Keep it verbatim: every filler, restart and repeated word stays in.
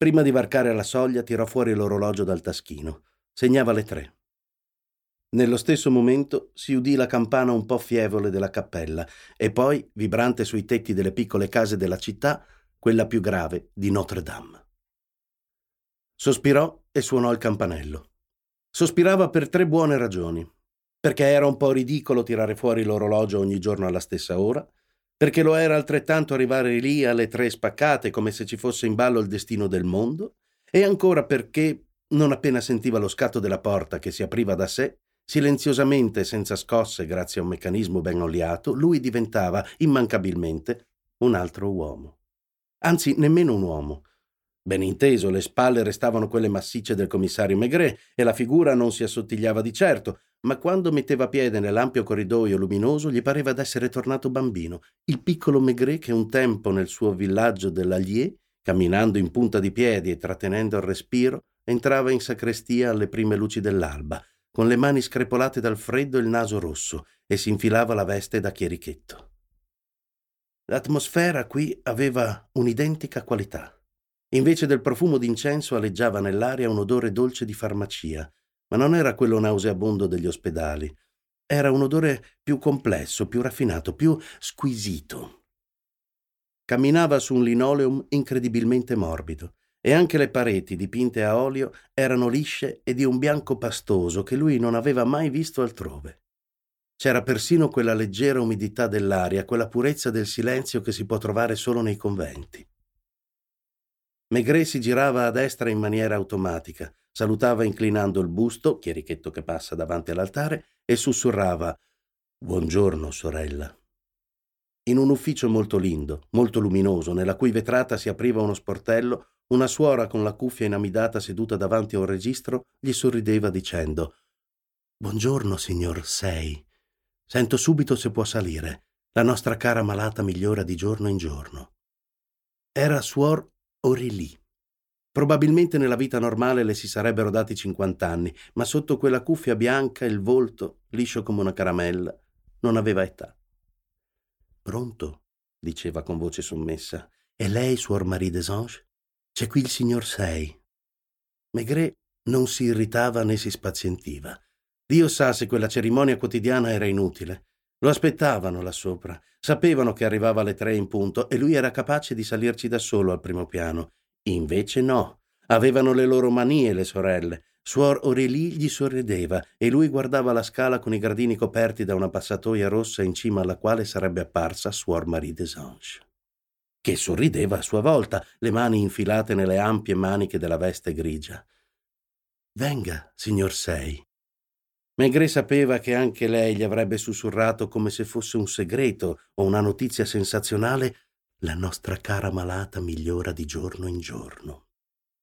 Prima di varcare la soglia tirò fuori l'orologio dal taschino. Segnava le tre. Nello stesso momento si udì la campana un po' fievole della cappella e poi, vibrante sui tetti delle piccole case della città, quella più grave di Notre Dame. Sospirò e suonò il campanello. Sospirava per tre buone ragioni. Perché era un po' ridicolo tirare fuori l'orologio ogni giorno alla stessa ora, perché lo era altrettanto arrivare lì alle tre spaccate come se ci fosse in ballo il destino del mondo, e ancora perché, non appena sentiva lo scatto della porta che si apriva da sé, silenziosamente e senza scosse grazie a un meccanismo ben oliato, lui diventava immancabilmente un altro uomo. Anzi, nemmeno un uomo. Ben inteso, le spalle restavano quelle massicce del commissario Maigret e la figura non si assottigliava di certo, ma quando metteva piede nell'ampio corridoio luminoso gli pareva d'essere tornato bambino, il piccolo Maigret che un tempo nel suo villaggio dell'Allier, camminando in punta di piedi e trattenendo il respiro, entrava in sacrestia alle prime luci dell'alba, con le mani screpolate dal freddo e il naso rosso, e si infilava la veste da chierichetto. L'atmosfera qui aveva un'identica qualità. Invece del profumo d'incenso aleggiava nell'aria un odore dolce di farmacia, ma non era quello nauseabondo degli ospedali. Era un odore più complesso, più raffinato, più squisito. Camminava su un linoleum incredibilmente morbido e anche le pareti dipinte a olio erano lisce e di un bianco pastoso che lui non aveva mai visto altrove. C'era persino quella leggera umidità dell'aria, quella purezza del silenzio che si può trovare solo nei conventi. Maigret si girava a destra in maniera automatica, salutava inclinando il busto, chierichetto che passa davanti all'altare, e sussurrava «Buongiorno, sorella». In un ufficio molto lindo, molto luminoso, nella cui vetrata si apriva uno sportello, una suora con la cuffia inamidata seduta davanti a un registro gli sorrideva dicendo «Buongiorno, signor Sei. Sento subito se può salire. La nostra cara malata migliora di giorno in giorno». Era suor Aurélie. Probabilmente nella vita normale le si sarebbero dati cinquant'anni, ma sotto quella cuffia bianca il volto, liscio come una caramella, non aveva età. «Pronto?» diceva con voce sommessa. «È lei, suor Marie Desange? C'è qui il signor Sei». Maigret non si irritava né si spazientiva. Dio sa se quella cerimonia quotidiana era inutile. Lo aspettavano là sopra, sapevano che arrivava alle tre in punto e lui era capace di salirci da solo al primo piano. Invece no, avevano le loro manie le sorelle. Suor Aurélie gli sorrideva e lui guardava la scala con i gradini coperti da una passatoia rossa in cima alla quale sarebbe apparsa suor Marie Desange, che sorrideva a sua volta, le mani infilate nelle ampie maniche della veste grigia. «Venga, signor Sei». Maigret sapeva che anche lei gli avrebbe sussurrato come se fosse un segreto o una notizia sensazionale: «La nostra cara malata migliora di giorno in giorno».